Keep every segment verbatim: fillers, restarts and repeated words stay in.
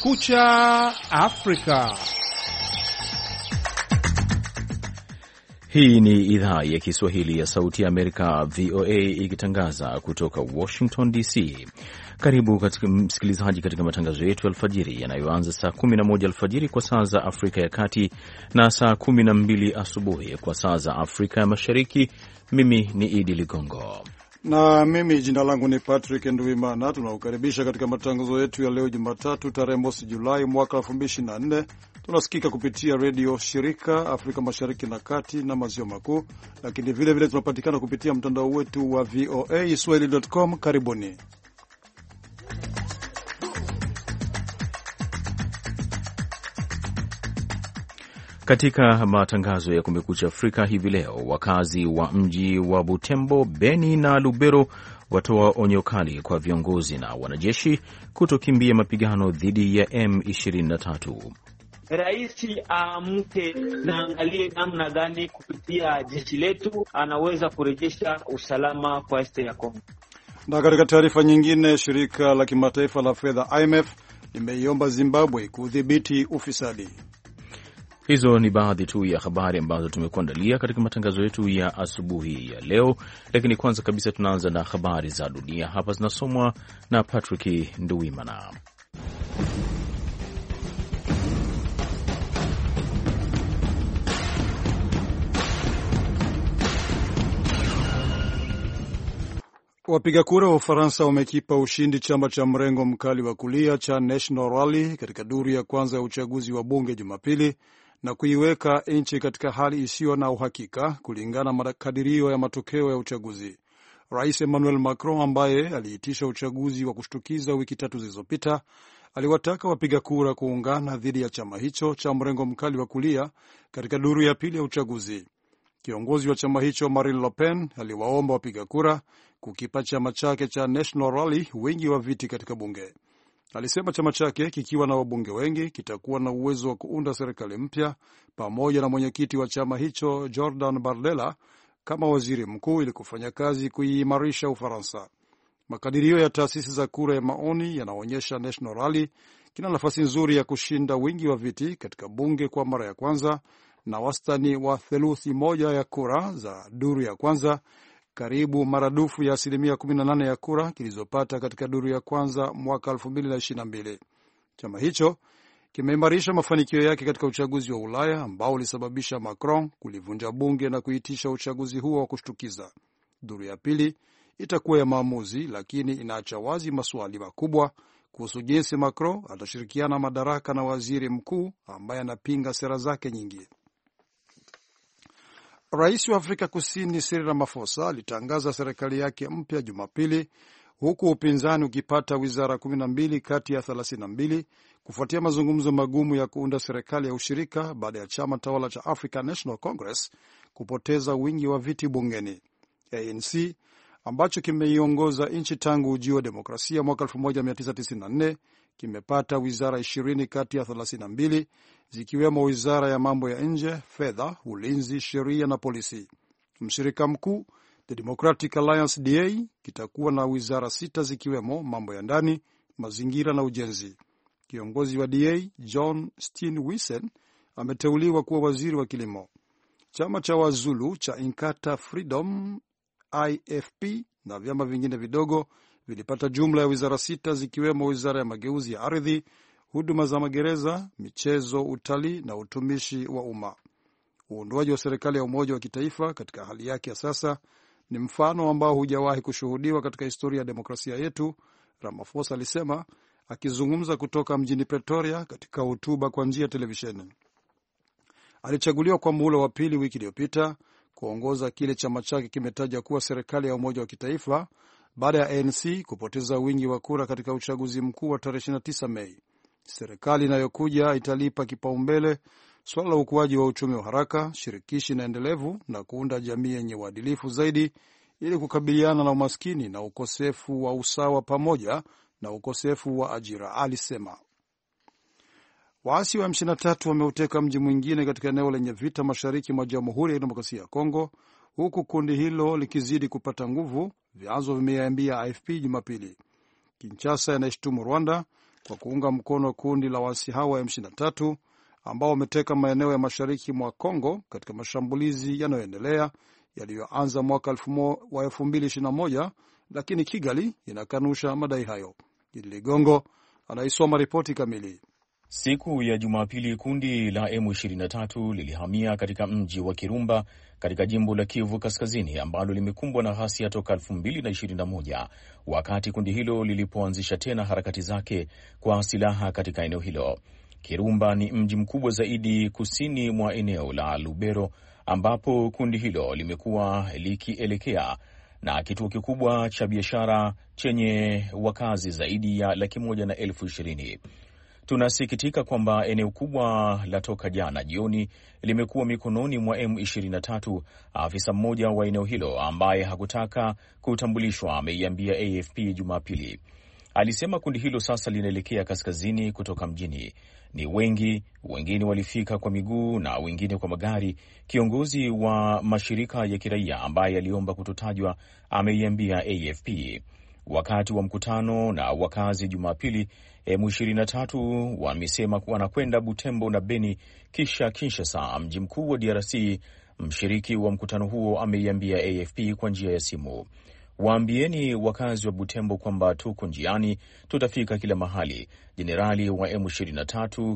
Kumekucha Afrika. Hii ni idhaa ya Kiswahili ya Sauti ya Amerika, V O A, ikitangaza kutoka Washington D C. Karibu katika msikilizaji katika matangazo yetu alfajiri yanayoanza saa kumi na moja alfajiri kwa saa za Afrika ya Kati na saa kumi na mbili asubuhi kwa saa za Afrika ya Mashariki. Mimi ni Idi Ligongo na mimi jina langu ni Patrick Nduwimana. Tunakukaribisha katika matangazo yetu ya leo Jumatatu tarehe mosi Julai mwaka elfu mbili ishirini na nne. Tunasikika kupitia redio shirika Afrika Mashariki na Kati na Maziwa Makuu, lakini vile vile tunapatikana kupitia mtandao wetu wa V O A Swahili dot com. Karibuni. Katika matangazo ya Kumekucha Afrika hivi leo, wakazi wa mji wa Butembo, Beni na Lubero watoa onyo kali kwa viongozi na wanajeshi kutokimbia mapigano dhidi ya M ishirini na tatu. Raisi aamke na angalie namna gani kupitia jeshi letu anaweza kurejesha usalama kwa este ya Kongo. Na katika taarifa nyingine, shirika la kimataifa la fedha I M F limeiomba Zimbabwe kudhibiti ufisadi. Hizo ni baadhi tu ya habari ambazo tumekuandalia katika matangazo yetu ya asubuhi ya leo, lakini kwanza kabisa tunaanza na habari za dunia. Hapa zinasomwa na Patrick Nduwimana. Wapiga kura wa Ufaransa wamekipa ushindi chama cha mrengo mkali wa kulia cha National Rally katika duru ya kwanza ya uchaguzi wa bunge Jumapili na kuiweka nchi katika hali isiyo na uhakika kulingana na makadirio ya matokeo ya uchaguzi. Rais Emmanuel Macron, ambaye aliitisha uchaguzi wa kushtukiza wiki tatu zilizopita, aliwataka wapiga kura kuungana dhidi ya chama hicho cha mrengo mkali wa kulia katika duru ya pili ya uchaguzi. Kiongozi wa chama hicho Marine Le Pen aliwaomba wapiga kura kukipa chama chake cha National Rally wingi wa viti katika bunge. Alisema chama chake kikiwa na wabunge wengi kitakuwa na uwezo wa kuunda serikali mpya pamoja na mwenyekiti wa chama hicho Jordan Bardella kama waziri mkuu ili kufanya kazi kuimarisha Ufaransa. Makadirio ya taasisi za kura ya maoni yanaonyesha National Rally kina nafasi nzuri ya kushinda wingi wa viti katika bunge kwa mara ya kwanza na wastani wa theluthi moja ya kura za duru ya kwanza, karibu maradufu ya asilimia kumi na nane ya kura kilizopata katika duru ya kwanza mwaka elfu mbili ishirini na mbili. Chama hicho kimeimarisha mafanikio yake katika uchaguzi wa Ulaya ambao ulisababisha Macron kulivunja bunge na kuitisha uchaguzi huo wa kushtukiza. Duru ya pili itakuwa ya maamuzi, lakini inaacha wazi maswali makubwa kuhusu jinsi Macron atashirikiana madaraka na waziri mkuu ambaye anapinga sera zake nyingi. Rais wa Afrika Kusini Cyril Ramaphosa alitangaza serikali yake mpya Jumapili, huku upinzani ukipata wizara kumi na mbili kati ya thelathini na mbili kufuatia mazungumzo magumu ya kuunda serikali ya ushirika baada ya chama tawala cha African National Congress kupoteza wingi wa viti bungeni. A N C ambacho kimeiongoza nchi tangu ujio wa demokrasia mwaka elfu moja mia tisa tisini na nne kimepata wizara ishirini kati ya thelathini na mbili zikiwemo wizara ya mambo ya nje, fedha, ulinzi, sheria na polisi. Mshirika mkuu The Democratic Alliance D A kitakuwa na wizara sita zikiwemo mambo ya ndani, mazingira na ujenzi. Kiongozi wa D A John Steenhuisen ameteuliwa kuwa waziri wa kilimo. Chama cha Wazulu cha Inkatha Freedom I F P na vyama vingine vidogo vilipata jumla ya wizara sita zikiwemo wizara ya mageuzi ya ardhi, huduma za magereza, michezo, utalii na utumishi wa umma. Uundwaji wa serikali ya umoja wa kitaifa katika hali yake ya sasa ni mfano ambao hujawahi kushuhudiwa katika historia ya demokrasia yetu, Ramaphosa alisema akizungumza kutoka mjini Pretoria katika hotuba kwa njia ya televisheni. Alichaguliwa kwa muhula wa pili wiki iliyopita kuongoza kile chama chake kimetaja kuwa serikali ya umoja wa kitaifa baada ya A N C kupoteza wingi wa kura katika uchaguzi mkuu wa tarehe ishirini na tisa Mei. Serikali inayokuja italipa kipaumbele swala la ukuaji wa uchumi wa haraka, shirikishi na endelevu na kuunda jamii yenye uadilifu zaidi ili kukabiliana na umaskini na ukosefu wa usawa pamoja na ukosefu wa ajira, alisema. Waasi wa M ishirini na tatu wameuteka mji mwingine katika eneo lenye vita mashariki mwa Jamhuri ya Demokrasia ya Kongo, huku kundi hilo likizidi kupata nguvu, vyanzo vimeambia A F P Jumapili. Kinshasa inashtumu Rwanda kwa kuunga mkono kundi la waasi hao wa M ishirini na tatu ambao wameteka maeneo ya mashariki mwa Kongo katika mashambulizi yanayoendelea yaliyoanza mwaka wa elfu mbili ishirini na moja, lakini Kigali inakanusha madai hayo. Idi Ligongo anaisoma ripoti kamili. Siku ya Jumapili, kundi la M ishirini na tatu lilihamia katika mji wa Kirumba katika jimbo la Kivu Kaskazini ambalo limekumbwa na ghasia toka elfu mbili ishirini na moja, wakati kundi hilo lilipoanzisha tena harakati zake kwa silaha katika eneo hilo. Kirumba ni mji mkubwa zaidi kusini mwa eneo la Lubero ambapo kundi hilo limekuwa likielekea, na kituo kikubwa cha biashara chenye wakazi zaidi ya laki moja na elfu ishirini. Tunasikitika kwamba eneo kubwa la toka jana jioni limekuwa mikononi mwa M ishirini na tatu, afisa mmoja wa eneo hilo ambaye hakutaka kutambulishwa ameiambia A F P Jumapili. Alisema kundi hilo sasa linaelekea kaskazini kutoka mjini. Ni wengi, wengine walifika kwa miguu na wengine kwa magari. Kiongozi wa mashirika ya kiraia ambaye aliomba kutotajwa ameiambia A F P. Wakati wa mkutano na wakazi Jumapili, M ishirini na tatu wamesema wanakwenda Butembo na Beni kisha Kinshasa, mji mkuu wa D R C. Mshiriki wa mkutano huo ameiambia A F P kwa njia ya simu, waambieni wakazi wa Butembo kwamba tuko njiani, tutafika kila mahali. Jenerali wa M ishirini na tatu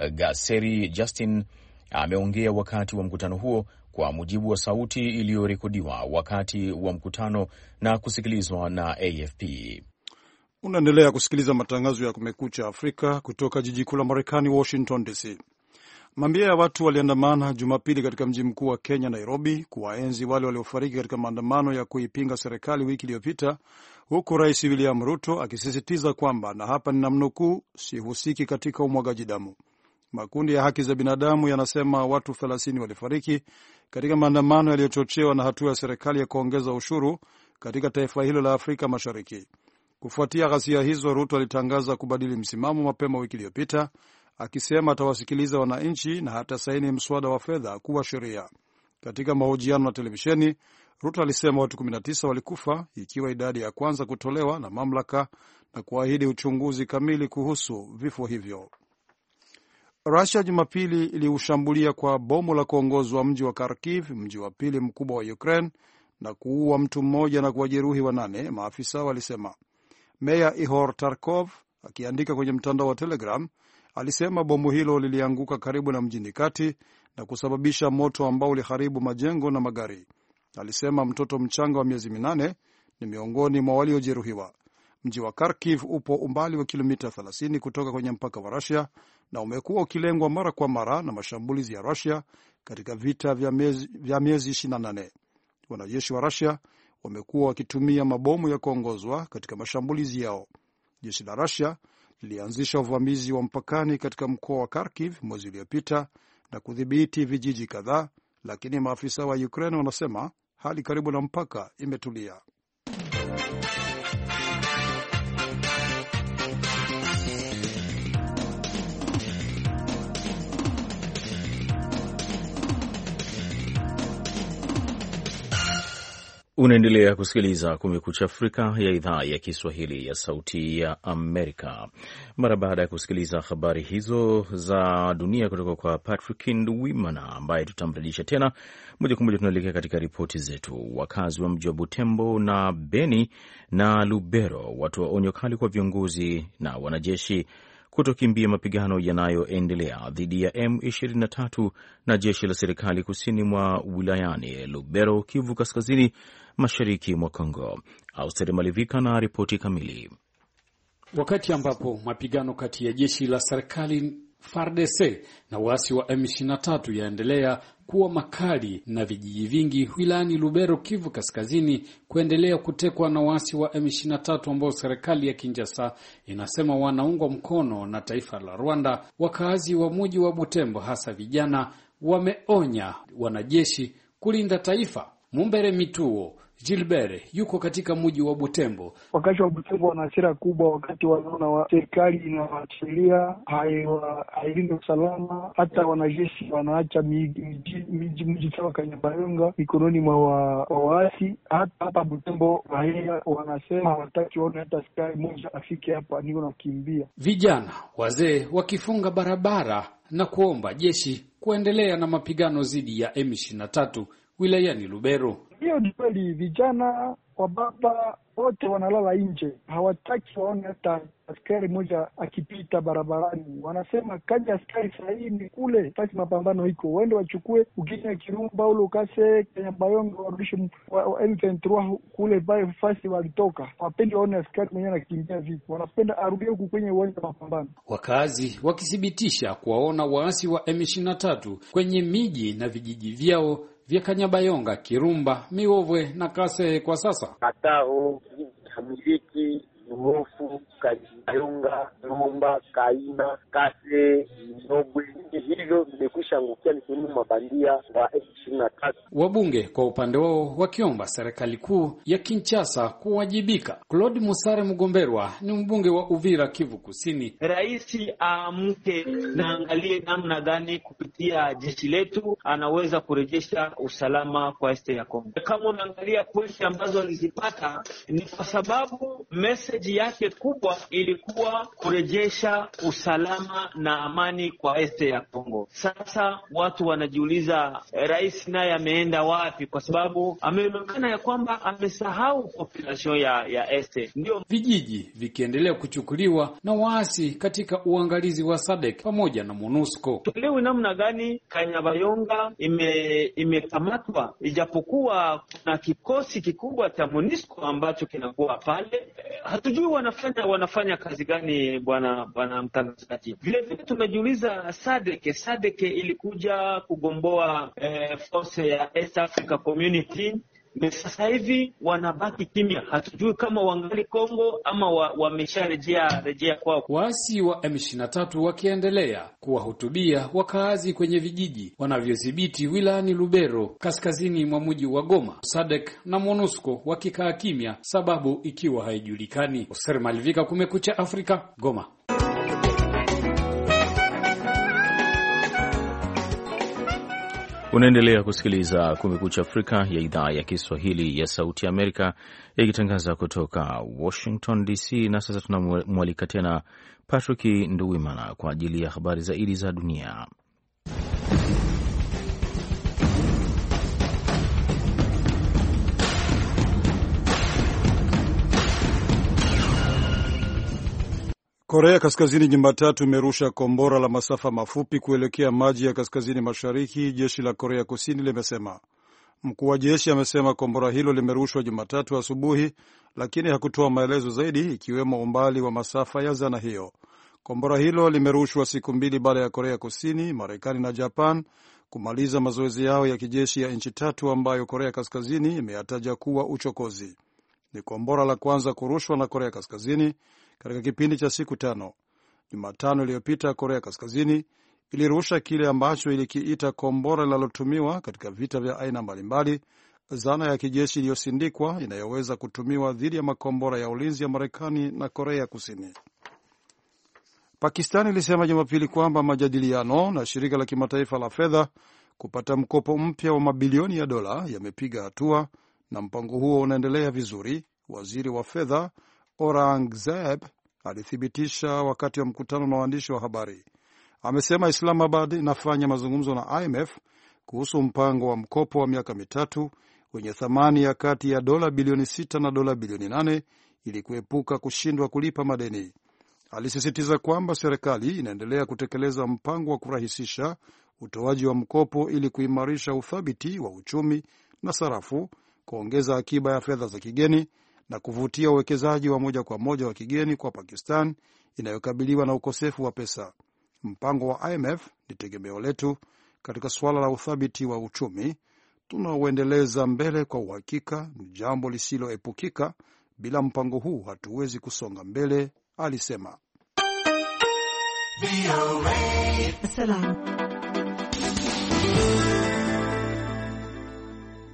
Gaseri Justin ameongea wakati wa mkutano huo, kwa mujibu wa sauti iliyorekodiwa wakati wa mkutano na kusikilizwa na A F P. Unaendelea kusikiliza matangazo ya Kumekucha Afrika kutoka jiji kuu la Marekani, Washington D C. Mamia ya watu waliandamana Jumapili katika mji mkuu wa Kenya, Nairobi, kuwaenzi wale waliofariki katika maandamano ya kuipinga serikali wiki iliyopita, huku Rais William Ruto akisisitiza kwamba, na hapa ninamnukuu, sihusiki katika umwagaji damu. Makundi ya haki za binadamu yanasema watu thelathini walifariki katika maandamano yaliyochochewa na hatua ya serikali ya kuongeza ushuru katika taifa hilo la Afrika Mashariki. Kufuatia ghasia hizo, Ruto alitangaza kubadili msimamo mapema wiki iliyopita, akisema atawasikiliza wananchi na hata saini mswada wa fedha kuwa sheria. Katika mahojiano na televisheni, Ruto alisema watu kumi na tisa walikufa, ikiwa idadi ya kwanza kutolewa na mamlaka, na kuahidi uchunguzi kamili kuhusu vifo hivyo. Russia Jumapili iliushambulia kwa bomu la kuongozwa mji wa Kharkiv, mji wa pili mkubwa wa Ukraine, na kuua mtu mmoja na kuwajeruhi wanane, maafisa walisema. Meya Ihor Tarkov akiandika kwenye mtandao wa Telegram alisema bomu hilo lilianguka karibu na mjini kati na kusababisha moto ambao uliharibu majengo na magari. Alisema mtoto mchanga wa miezi minane ni miongoni mwa waliojeruhiwa. Mji wa Kharkiv upo umbali wa kilomita thelathini kutoka kwenye mpaka wa Russia na umekuwa ukilengwa mara kwa mara na mashambulizi ya Russia katika vita vya miezi, vya miezi ishirini na nane. Wanajeshi wa Russia wamekuwa wakitumia mabomu ya kuongozwa katika mashambulizi yao. Jeshi la Russia lilianzisha uvamizi wa mpakani katika mkoa wa Kharkiv mwezi uliopita na kudhibiti vijiji kadhaa, lakini maafisa wa Ukraine wanasema hali karibu na mpaka imetulia. Unaendelea kusikiliza Kumekucha Afrika ya idhaa ya Kiswahili ya Sauti ya Amerika. Mara baada ya kusikiliza habari hizo za dunia kutoka kwa Patrick Nduwimana ambaye tutamrudisha tena moja kwa moja, tunaelekea katika ripoti zetu. Wakazi wa mji wa Butembo na Beni na Lubero watoa onyo kali kwa viongozi na wanajeshi kutokimbia mapigano yanayoendelea dhidi ya M ishirini na tatu na jeshi la serikali kusini mwa wilayani Lubero, Kivu Kaskazini, mashariki mwa Kongo. Austeri Malivika na ripoti kamili. Wakati ambapo mapigano kati ya jeshi la serikali F A R D C na waasi wa M ishirini na tatu yaendelea kuwa makali na vijiji vingi wilayani Lubero, Kivu Kaskazini kuendelea kutekwa na waasi wa M ishirini na tatu ambao serikali ya Kinshasa inasema wanaungwa mkono na taifa la Rwanda. Wakazi wa mji wa Butembo, hasa vijana, wameonya wanajeshi kulinda taifa. Mumbere Mituo Gilbert yuko katika mji wa Butembo. Wakati wa Butembo wana hasira kubwa wakati wanaona wa serikali inawaachilia hailinde usalama, hata wanajeshi wanaacha miji mji sawa Kanyabayonga mikononi mwa waasi. Hata hapa Butembo raia wanasema hawataki waone hata askari mmoja afike hapa, niko nakimbia. Vijana wazee wakifunga barabara na kuomba jeshi kuendelea na mapigano dhidi ya M ishirini na tatu wilayani Lubero. Hiyo ni kweli, vijana wa baba wote wanalala nje, hawataki waone hata askari mmoja akipita barabarani. Wanasema kaja askari sahihi ni kule fasi mapambano iko, waende wachukue ukija Kirumba ule ukase Kanyabayonga warudishe wa M ishirini na tatu kule pale fasi walitoka. Wapendi waone askari mwenyewe anakimbia vipi, wanapenda arudie huku kwenye uwanja wa mapambano. Wakazi wakithibitisha kuwaona waasi wa M ishirini na tatu kwenye miji na vijiji vyao vya Kanyabayonga, Kirumba, Miovwe na Kase kwa sasa. Katao, Hamiliki, Nuofu, Kanyabayonga, Kirumba, Kaina, Kase, Miovwe, hivyo vimekwisha angukia mikononi mwa bandia wa M ishirini na tatu. Wabunge kwa upande wao wakiomba serikali kuu ya Kinshasa kuwajibika. Claude Musare Mugomberwa ni mbunge wa Uvira, Kivu Kusini. Rais aamke na angalie namna gani kupitia jeshi letu anaweza kurejesha usalama kwa este ya Kongo. Kama unaangalia kweli ambazo alizipata ni kwa sababu message yake kubwa ilikuwa kurejesha usalama na amani kwa este ya Kongo. Sasa watu wanajiuliza rais naye ameenda wapi, kwa sababu ameonekana ya kwamba amesahau population ya ya este. Ndio vijiji vikiendelea kuchukuliwa na waasi katika uangalizi wa S A D C pamoja na MONUSCO. Tuelewe namna gani Kanyabayonga ime imekamatwa, ijapokuwa kuna kikosi kikubwa cha MONUSCO ambacho kinakuwa pale. Hatujui wanafanya wanafanya kazi gani, bwana bwana mtangazaji. Vile vile tumejiuliza S A D C S A D C ilikuja kugomboa eh, force ya East Africa Community. Sasa hivi wanabaki kimya, hatujui kama wangali Kongo ama wamesharejea wa rejea kwao. Waasi wa M ishirini na tatu wakiendelea kuwahutubia wakaazi kwenye vijiji wanavyodhibiti wilayani Lubero, kaskazini mwa mji wa Goma. S A D C na MONUSCO wakikaa kimya, sababu ikiwa haijulikani. Oser Malvika, Kumekucha Afrika, Goma. Unaendelea kusikiliza Kumekucha Afrika ya idhaa ya Kiswahili ya Sauti ya Amerika ikitangaza kutoka Washington D C. Na sasa tunamwalika tena Patrick Nduwimana kwa ajili ya habari zaidi za dunia. Korea Kaskazini Jumatatu imerusha kombora la masafa mafupi kuelekea maji ya kaskazini mashariki, jeshi la Korea Kusini limesema. Mkuu wa jeshi amesema kombora hilo limerushwa Jumatatu asubuhi, lakini hakutoa maelezo zaidi ikiwemo umbali wa masafa ya zana hiyo. Kombora hilo limerushwa siku mbili baada ya Korea Kusini, Marekani na Japan kumaliza mazoezi yao ya kijeshi ya nchi tatu ambayo Korea Kaskazini imeyataja kuwa uchokozi. Ni kombora la kwanza kurushwa na Korea Kaskazini katika kipindi cha siku tano. Jumatano iliyopita Korea Kaskazini ilirusha kile ambacho ilikiita kombora linalotumiwa katika vita vya aina mbalimbali, zana ya kijeshi iliyosindikwa inayoweza kutumiwa dhidi ya makombora ya ulinzi ya Marekani na Korea Kusini. Pakistan ilisema Jumapili kwamba majadiliano na shirika la kimataifa la fedha kupata mkopo mpya wa mabilioni ya dola yamepiga hatua na mpango huo unaendelea vizuri. Waziri wa fedha Aurangzeb alithibitisha wakati wa mkutano na waandishi wa habari. Amesema Islamabad inafanya mazungumzo na I M F kuhusu mpango wa mkopo wa miaka mitatu wenye thamani ya kati ya dola bilioni sita na dola bilioni nane ili kuepuka kushindwa kulipa madeni. Alisisitiza kwamba serikali inaendelea kutekeleza mpango wa kurahisisha utoaji wa mkopo ili kuimarisha uthabiti wa uchumi na sarafu, kuongeza akiba ya fedha za kigeni na kuvutia uwekezaji wa moja kwa moja wa kigeni kwa Pakistan inayokabiliwa na ukosefu wa pesa. Mpango wa I M F ni tegemeo letu katika suala la uthabiti wa uchumi. Tunaoendeleza mbele kwa uhakika, ni jambo lisiloepukika. Bila mpango huu hatuwezi kusonga mbele, alisema.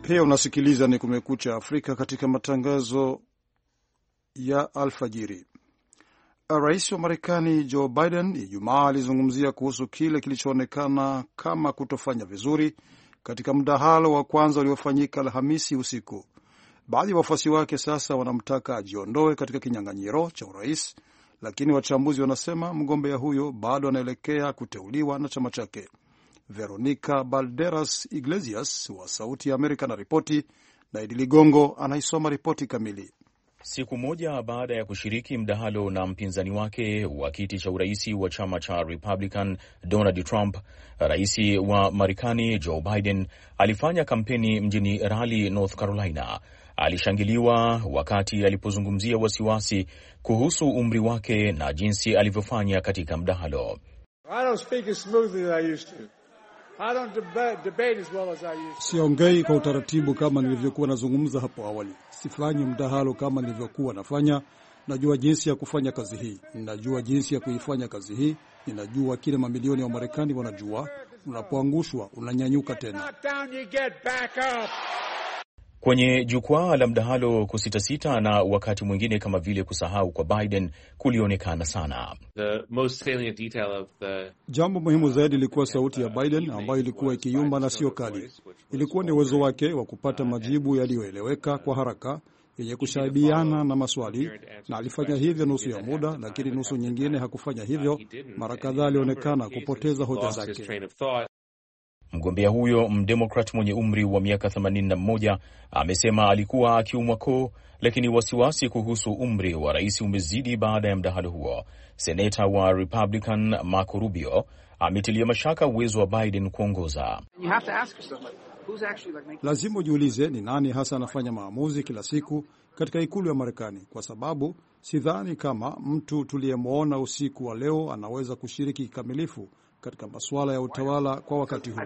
Pia unasikiliza ni Kumekucha Afrika katika matangazo ya alfajiri. Rais wa Marekani Joe Biden Ijumaa alizungumzia kuhusu kile kilichoonekana kama kutofanya vizuri katika mdahalo wa kwanza uliofanyika Alhamisi usiku. Baadhi ya wafuasi wake sasa wanamtaka ajiondoe katika kinyang'anyiro cha urais, lakini wachambuzi wanasema mgombea huyo bado anaelekea kuteuliwa na chama chake. Veronica Balderas Iglesias wa Sauti ya Amerika na ripoti, na Idi Ligongo anaisoma ripoti kamili. Siku moja baada ya kushiriki mdahalo na mpinzani wake wa kiti cha uraisi wa chama cha Republican Donald Trump, rais wa Marekani Joe Biden alifanya kampeni mjini Raleigh, North Carolina. Alishangiliwa wakati alipozungumzia wasiwasi kuhusu umri wake na jinsi alivyofanya katika mdahalo. Siongei kwa utaratibu kama nilivyokuwa nazungumza hapo awali. Sifanyi mdahalo kama nilivyokuwa nafanya. Najua jinsi ya kufanya kazi hii. Ninajua jinsi ya kuifanya kazi hii. Ninajua kile mamilioni ya Wamarekani wanajua. Unapoangushwa, unanyanyuka tena. Kwenye jukwaa la mdahalo, kusitasita na wakati mwingine kama vile kusahau kwa Biden kulionekana sana. The most salient detail of the... Jambo muhimu zaidi ilikuwa sauti ya Biden ambayo ilikuwa ikiyumba na sio kali. Ilikuwa ni uwezo wake wa kupata majibu yaliyoeleweka kwa haraka, yenye kushabihiana na maswali, na alifanya hivyo nusu ya muda, lakini nusu nyingine hakufanya hivyo. Mara kadhaa alionekana kupoteza hoja zake. Mgombea huyo mdemokrat mwenye umri wa miaka themanini na moja amesema alikuwa akiumwa koo, lakini wasiwasi kuhusu umri wa rais umezidi baada ya mdahalo huo. Seneta wa Republican Marco Rubio ametilia mashaka uwezo wa Biden kuongoza. Lazima ujiulize ni nani hasa anafanya maamuzi kila siku katika ikulu ya Marekani, kwa sababu sidhani kama mtu tuliyemwona usiku wa leo anaweza kushiriki kikamilifu katika masuala ya utawala kwa wakati huu.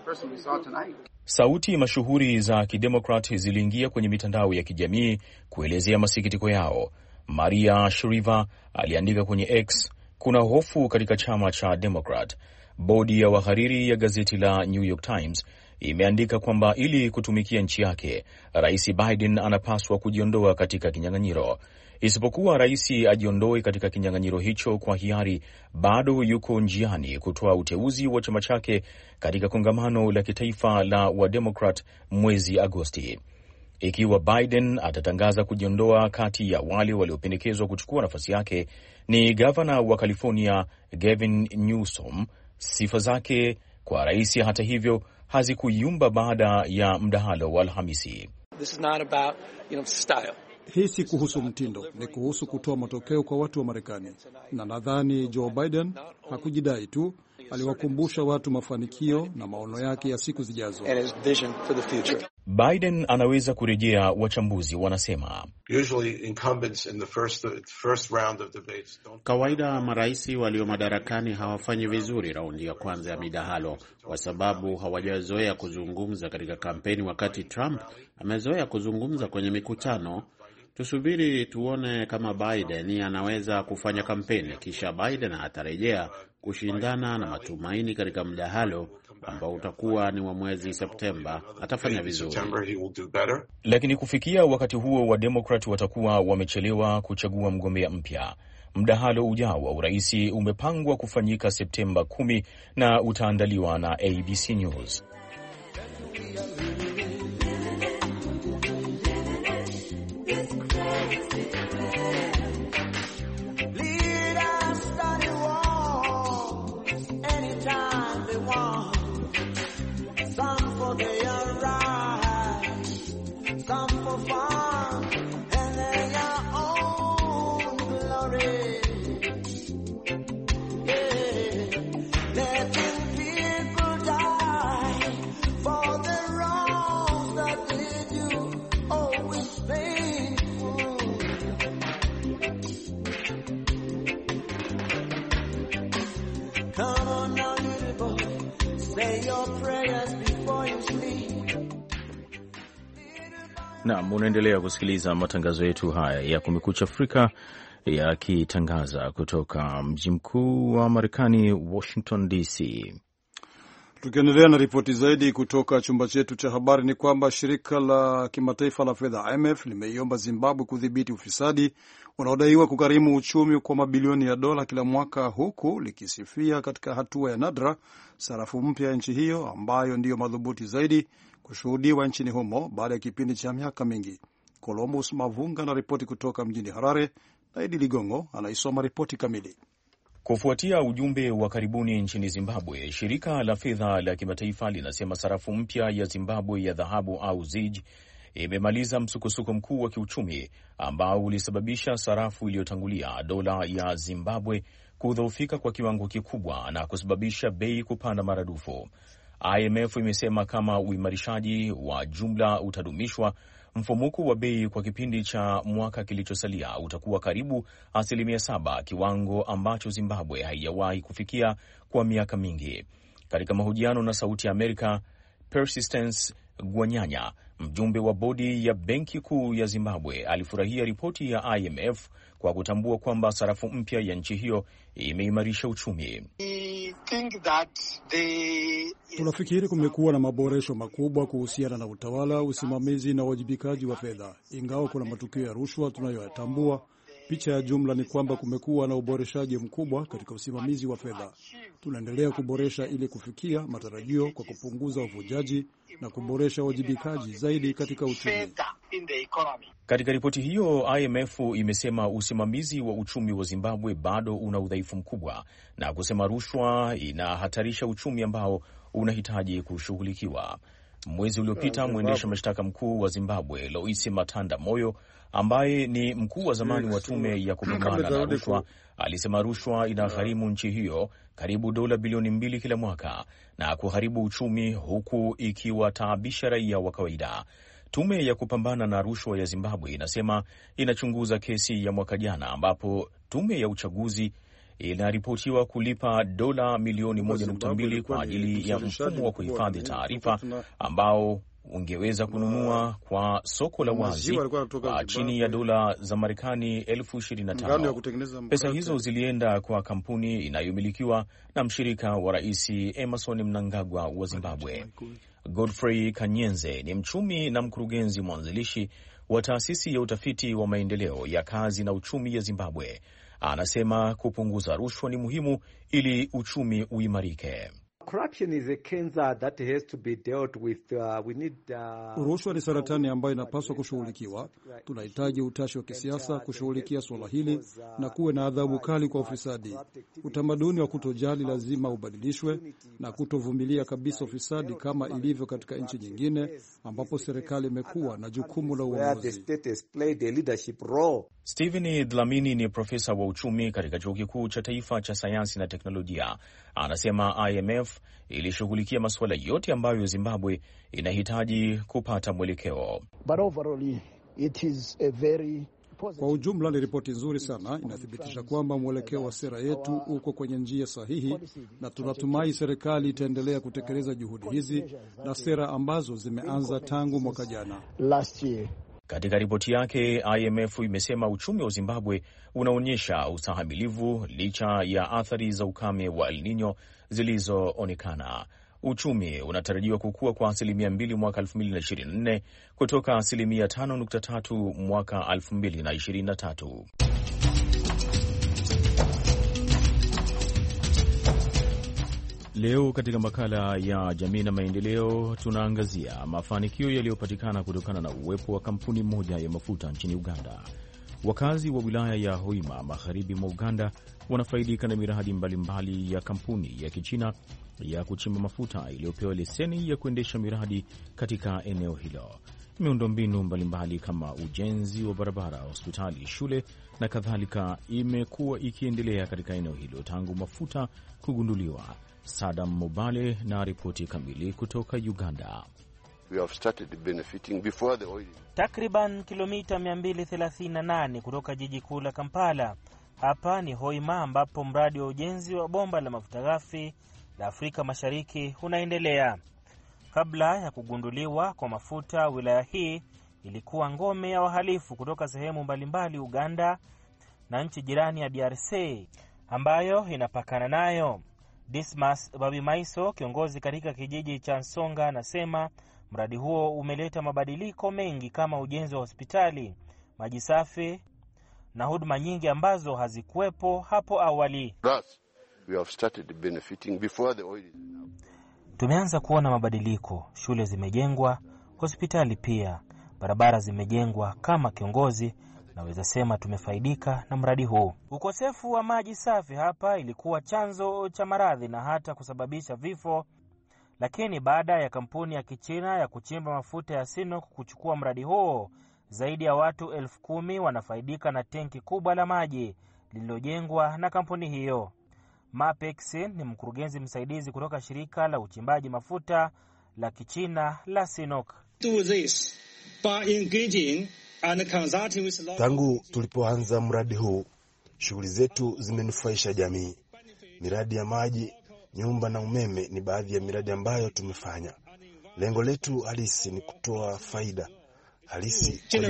Sauti mashuhuri za kidemokrat ziliingia kwenye mitandao ya kijamii kuelezea masikitiko yao. Maria Shriver aliandika kwenye X, kuna hofu katika chama cha Democrat. Bodi ya wahariri ya gazeti la New York Times imeandika kwamba ili kutumikia nchi yake, Rais Biden anapaswa kujiondoa katika kinyang'anyiro. Isipokuwa rais ajiondoe katika kinyang'anyiro hicho kwa hiari, bado yuko njiani kutoa uteuzi wa chama chake katika kongamano la kitaifa la Wademokrat mwezi Agosti. Ikiwa Biden atatangaza kujiondoa, kati ya wale waliopendekezwa kuchukua nafasi yake ni gavana wa California Gavin Newsom. Sifa zake kwa rais, hata hivyo, hazikuyumba baada ya mdahalo wa Alhamisi. This is not about, you know, style. Hii si kuhusu mtindo, ni kuhusu kutoa matokeo kwa watu wa Marekani. Na nadhani Joe Biden hakujidai tu, aliwakumbusha watu mafanikio na maono yake ya siku zijazo. Biden anaweza kurejea, wachambuzi wanasema. Kawaida marais walio madarakani hawafanyi vizuri raundi ya kwanza ya midahalo kwa sababu hawajazoea kuzungumza katika kampeni, wakati Trump amezoea kuzungumza kwenye mikutano. Tusubiri tuone kama Biden anaweza kufanya kampeni, kisha Biden atarejea kushindana na matumaini katika mdahalo ambao utakuwa ni wa mwezi Septemba. Atafanya vizuri. Lakini kufikia wakati huo, wa Democrat watakuwa wamechelewa kuchagua mgombea mpya. Mdahalo ujao wa urais umepangwa kufanyika Septemba kumi na utaandaliwa na A B C News. Naam, unaendelea kusikiliza matangazo yetu haya ya Kumekucha Afrika yakitangaza kutoka mji mkuu wa Marekani, Washington D C. Tukiendelea na ripoti zaidi kutoka chumba chetu cha habari ni kwamba shirika la kimataifa la fedha I M F limeiomba Zimbabwe kudhibiti ufisadi unaodaiwa kugharimu uchumi kwa mabilioni ya dola kila mwaka, huku likisifia katika hatua ya nadra sarafu mpya ya nchi hiyo ambayo ndiyo madhubuti zaidi kushuhudiwa nchini humo baada ya kipindi cha miaka mingi. Columbus Mavunga na ripoti kutoka mjini Harare na Idi Ligongo anaisoma ripoti kamili. Kufuatia ujumbe wa karibuni nchini Zimbabwe, shirika la fedha la kimataifa linasema sarafu mpya ya Zimbabwe ya dhahabu au Z I G imemaliza msukosuko mkuu wa kiuchumi ambao ulisababisha sarafu iliyotangulia dola ya Zimbabwe kudhoofika kwa kiwango kikubwa na kusababisha bei kupanda maradufu. I M F imesema kama uimarishaji wa jumla utadumishwa, mfumuko wa bei kwa kipindi cha mwaka kilichosalia utakuwa karibu asilimia saba, kiwango ambacho Zimbabwe haijawahi kufikia kwa miaka mingi. Katika mahojiano na Sauti ya Amerika, Persistence Gwanyanya, mjumbe wa bodi ya Benki Kuu ya Zimbabwe, alifurahia ripoti ya I M F kwa kutambua kwamba sarafu mpya ya nchi hiyo imeimarisha uchumi. Tunafikiri kumekuwa na maboresho makubwa kuhusiana na utawala, usimamizi na uwajibikaji wa fedha. Ingawa kuna matukio ya rushwa tunayoyatambua, picha ya jumla ni kwamba kumekuwa na uboreshaji mkubwa katika usimamizi wa fedha. Tunaendelea kuboresha ili kufikia matarajio kwa kupunguza uvujaji na kuboresha uwajibikaji zaidi katika uchumi. Katika ripoti hiyo, I M F imesema usimamizi wa uchumi wa Zimbabwe bado una udhaifu mkubwa na kusema rushwa inahatarisha uchumi ambao unahitaji kushughulikiwa. Mwezi uliopita, mwendesha mashtaka mkuu wa Zimbabwe Loisi Matanda Moyo, ambaye ni mkuu wa zamani wa tume ya kupambana na rushwa, alisema rushwa inagharimu nchi hiyo karibu dola bilioni mbili kila mwaka na kuharibu uchumi, huku ikiwataabisha raia wa kawaida. Tume ya kupambana na rushwa ya Zimbabwe inasema inachunguza kesi ya mwaka jana ambapo tume ya uchaguzi inaripotiwa kulipa dola milioni moja nukta mbili kwa ajili ya mfumo wa kuhifadhi taarifa ambao ungeweza kununua kwa soko la wazi kwa chini ya dola za Marekani elfu ishirini na tano. Pesa hizo zilienda kwa kampuni inayomilikiwa na mshirika wa Rais Emmerson Mnangagwa wa Zimbabwe. Godfrey Kanyenze ni mchumi na mkurugenzi mwanzilishi wa taasisi ya utafiti wa maendeleo ya kazi na uchumi ya Zimbabwe. Anasema kupunguza rushwa ni muhimu ili uchumi uimarike. Corruption is a cancer that has to be dealt with. Uh, we need, uh, rushwa ni saratani ambayo inapaswa kushughulikiwa. Tunahitaji utashi wa kisiasa kushughulikia suala hili na kuwe na adhabu kali kwa ufisadi. Utamaduni wa kutojali lazima ubadilishwe na kutovumilia kabisa ufisadi kama ilivyo katika nchi nyingine ambapo serikali imekuwa na jukumu la uongozi. Stephen Dlamini ni profesa wa uchumi katika Chuo Kikuu cha Taifa cha Sayansi na Teknolojia. Anasema I M F ilishughulikia masuala yote ambayo Zimbabwe inahitaji kupata mwelekeo. Kwa ujumla ni ripoti nzuri sana, inathibitisha kwamba mwelekeo wa sera yetu uko kwenye njia sahihi, na tunatumai serikali itaendelea kutekeleza juhudi hizi na sera ambazo zimeanza tangu mwaka jana. Katika ripoti yake, I M F imesema uchumi wa Zimbabwe unaonyesha ustahimilivu licha ya athari za ukame wa El Nino zilizoonekana. Uchumi unatarajiwa kukua kwa asilimia mbili mwaka elfu mbili na ishirini na nne kutoka asilimia tano nukta tatu mwaka elfu mbili na ishirini na tatu. Leo katika makala ya jamii na maendeleo tunaangazia mafanikio yaliyopatikana kutokana na uwepo wa kampuni moja ya mafuta nchini Uganda. Wakazi wa wilaya ya Hoima magharibi mwa Uganda wanafaidika na miradi mbalimbali mbali ya kampuni ya Kichina ya kuchimba mafuta iliyopewa leseni ya kuendesha miradi katika eneo hilo. Miundombinu mbalimbali kama ujenzi wa barabara, hospitali, shule na kadhalika imekuwa ikiendelea katika eneo hilo tangu mafuta kugunduliwa. Sadam Mobale na ripoti kamili kutoka Uganda. We have started benefiting before the oil. Takriban kilomita mia mbili thelathini na nane kutoka jiji kuu la Kampala. Hapa ni Hoima ambapo mradi wa ujenzi wa bomba la mafuta ghafi la Afrika Mashariki unaendelea. Kabla ya kugunduliwa kwa mafuta, wilaya hii ilikuwa ngome ya wahalifu kutoka sehemu mbalimbali Uganda na nchi jirani ya D R C ambayo inapakana nayo. Dismas Babimaiso, kiongozi katika kijiji cha Nsonga, anasema mradi huo umeleta mabadiliko mengi kama ujenzi wa hospitali, maji safi na huduma nyingi ambazo hazikuwepo hapo awali. We have started benefiting before the oil. Tumeanza kuona mabadiliko, shule zimejengwa, hospitali pia, barabara zimejengwa. Kama kiongozi naweza sema tumefaidika na mradi huu. Ukosefu wa maji safi hapa ilikuwa chanzo cha maradhi na hata kusababisha vifo, lakini baada ya kampuni ya Kichina ya kuchimba mafuta ya Sinopec kuchukua mradi huo, zaidi ya watu elfu kumi wanafaidika na tenki kubwa la maji lililojengwa na kampuni hiyo. Ma Pengxin ni mkurugenzi msaidizi kutoka shirika la uchimbaji mafuta la Kichina la Sinopec. Tangu tulipoanza mradi huu, shughuli zetu zimenufaisha jamii. Miradi ya maji, nyumba na umeme ni baadhi ya miradi ambayo tumefanya. Lengo letu halisi ni kutoa faida halisi kwa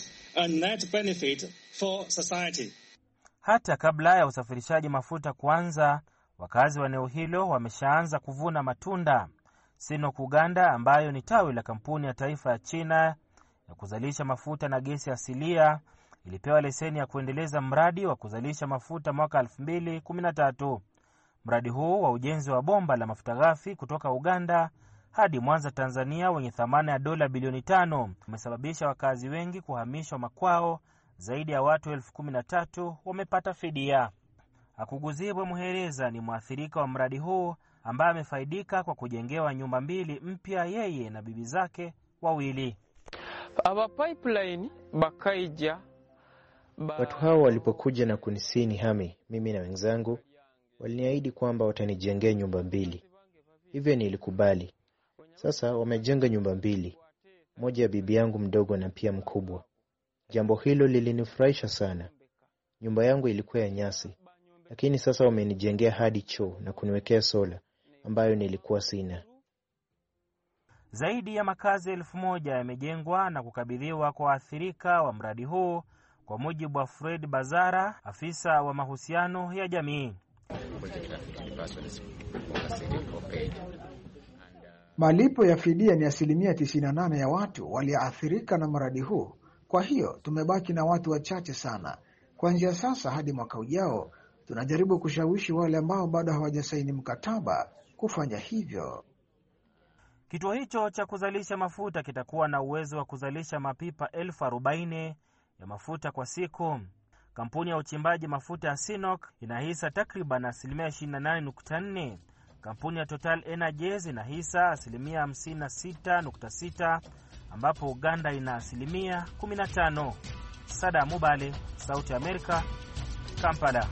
jamii. Hata kabla ya usafirishaji mafuta kuanza, wakazi wa eneo hilo wameshaanza kuvuna matunda. Sinopec Uganda, ambayo ni tawi la kampuni ya taifa ya China ya kuzalisha mafuta na gesi asilia, ilipewa leseni ya kuendeleza mradi wa kuzalisha mafuta mwaka elfu mbili kumi na tatu. Mradi huu wa ujenzi wa bomba la mafuta ghafi kutoka Uganda hadi Mwanza, Tanzania, wenye thamani ya dola bilioni tano umesababisha wakazi wengi kuhamishwa makwao. Zaidi ya watu elfu kumi na tatu wamepata fidia. Akuguzibwe Muhereza ni mwathirika wa mradi huu ambaye amefaidika kwa kujengewa nyumba mbili mpya yeye na bibi zake wawili. Aba pipeline bakaija ba... Watu hao walipokuja na kunisini hami mimi na wenzangu, waliniahidi kwamba watanijengea nyumba mbili. Hivyo nilikubali. Sasa wamejenga nyumba mbili, moja ya bibi yangu mdogo na pia mkubwa. Jambo hilo lilinifurahisha sana. Nyumba yangu ilikuwa ya nyasi, lakini sasa wamenijengea hadi choo na kuniwekea sola ambayo nilikuwa sina. Zaidi ya makazi elfu moja yamejengwa na kukabidhiwa kwa waathirika wa mradi huu, kwa mujibu wa Fred Bazara, afisa wa mahusiano ya jamii. Malipo ya fidia ni asilimia tisini na nane ya watu walioathirika na mradi huu. Kwa hiyo tumebaki na watu wachache sana. Kuanzia sasa hadi mwaka ujao, tunajaribu kushawishi wale ambao bado hawajasaini mkataba kufanya hivyo. Kituo hicho cha kuzalisha mafuta kitakuwa na uwezo wa kuzalisha mapipa elfu arobaini ya mafuta kwa siku. Kampuni ya uchimbaji mafuta ya Sinopec ina hisa takriban asilimia ishirini na nane nukta nne. Kampuni ya Total Energies ina hisa asilimia hamsini na sita nukta sita, ambapo Uganda ina asilimia kumi na tano. Sada Mubale, Sauti ya Amerika, Kampala.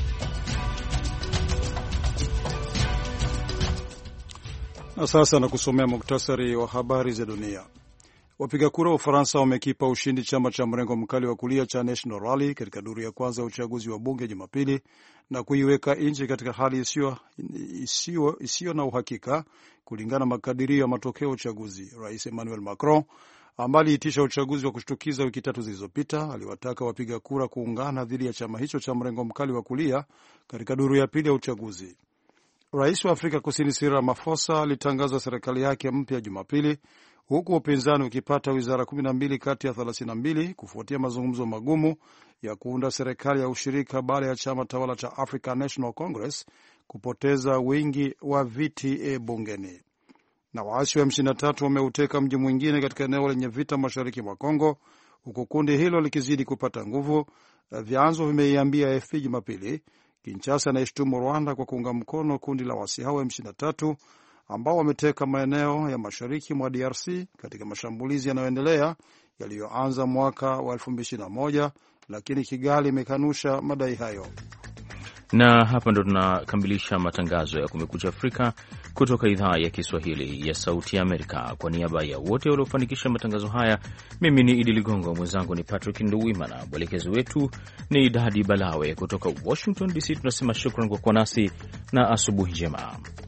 Na sasa na kusomea muktasari wa habari za dunia. Wapiga kura wa Ufaransa wamekipa ushindi chama cha mrengo mkali wa kulia cha National Rally katika duru ya kwanza ya uchaguzi wa bunge Jumapili na kuiweka nchi katika hali isiyo isiyo isiyo na uhakika kulingana na makadirio ya matokeo ya uchaguzi. Rais Emmanuel Macron ambaye aliitisha uchaguzi wa kushtukiza wiki tatu zilizopita aliwataka wapiga kura kuungana dhidi ya chama hicho cha mrengo mkali wa kulia katika duru ya pili ya uchaguzi. Rais wa Afrika Kusini Cyril Ramaphosa alitangaza serikali yake mpya Jumapili, huku upinzani ukipata wizara kumi na mbili kati ya thelathini na mbili kufuatia mazungumzo magumu ya kuunda serikali ya ushirika baada ya chama tawala cha African National Congress kupoteza wingi wa viti bungeni. Na waasi wa M ishirini na tatu wameuteka mji mwingine katika eneo lenye vita mashariki mwa Kongo, huku kundi hilo likizidi kupata nguvu, vyanzo vimeiambia A F P Jumapili. Kinshasa inaishtumu Rwanda kwa kuunga mkono kundi la waasi hao M ishirini na tatu ambao wameteka maeneo ya mashariki mwa D R C katika mashambulizi yanayoendelea yaliyoanza mwaka wa elfu mbili ishirini na moja, lakini Kigali imekanusha madai hayo. Na hapa ndo tunakamilisha matangazo ya Kumekucha Afrika kutoka idhaa ya Kiswahili ya Sauti ya Amerika. Kwa niaba ya wote waliofanikisha matangazo haya, mimi ni Idi Ligongo, mwenzangu ni Patrick Nduwimana, mwelekezi wetu ni Dadi Balawe. Kutoka Washington D C tunasema shukran kwa kuwa nasi na asubuhi njema.